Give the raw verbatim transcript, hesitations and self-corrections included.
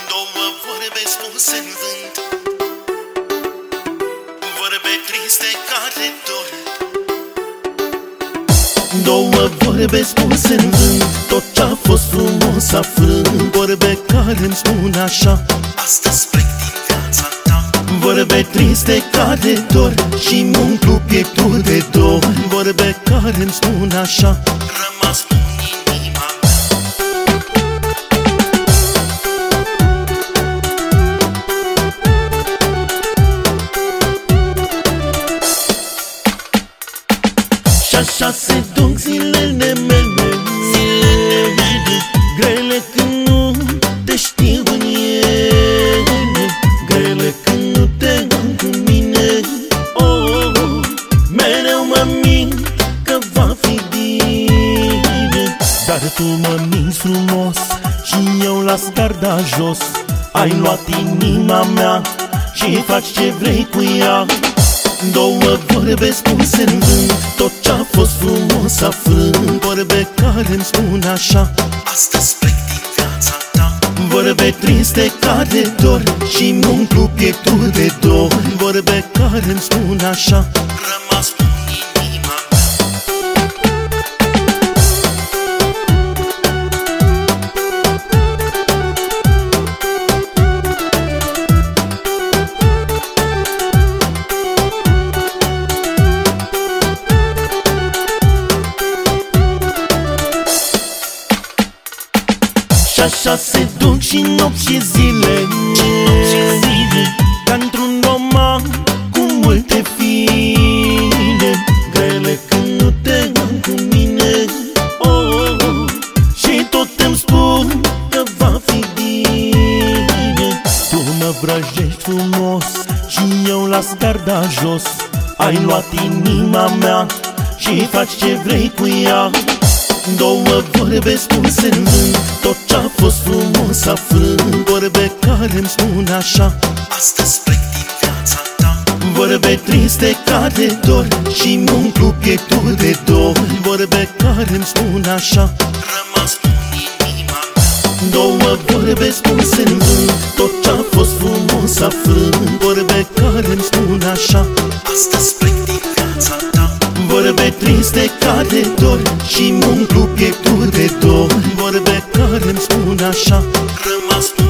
Două vorbe spuse în vânt, vorbe triste care dor. Două vorbe spuse în vânt, tot ce-a fost frumos aflând. Vorbe care-mi spun așa: astăzi plec din viața ta. Vorbe triste care dor și-mi umplu pieptul de dor. Vorbe care-mi spun așa: rămas în inima mea. Și așa se duc zilele mele, grele când nu te știu în ele, grele când nu te am cu mine. Oh, oh, mereu mă mint că va fi bine, dar tu mă minți frumos și eu las garda jos. Ai luat inima mea și faci ce vrei cu ea. Două vorbe spuse în vânt, tot ce-a fost frumos aflând. Vorbe care-mi spun așa: astăzi plec din viața ta. Vorbe triste care dor și-mi umplu pieptul de dor. Vorbe care-mi spun așa: rămas în inima mea. Și așa se duc și nopți și zile, ca într-un roman cu multe fine, grele când nu te am cu mine. Oh, oh, și tot îmi spun că va fi bine. Tu mă vrăjești frumos și eu las garda jos. Ai luat inima mea și faci ce vrei cu ea. Două vorbe spuse în vânt, tot ce-a fost frumos aflând. Vorbe care-mi spun așa: astăzi plec din viața ta. Vorbe triste care dor și-mi umplu pieptul de dor. Vorbe care-mi spun așa: rămas în inima mea. Două vorbe spuse în vânt, tot ce-a fost frumos aflând. Vorbe care-mi spun așa: astăzi plec din viața ta. Vorbe triste care dor și-mi umplu pieptul de dor. Vorbe care-mi spun așa: rămas în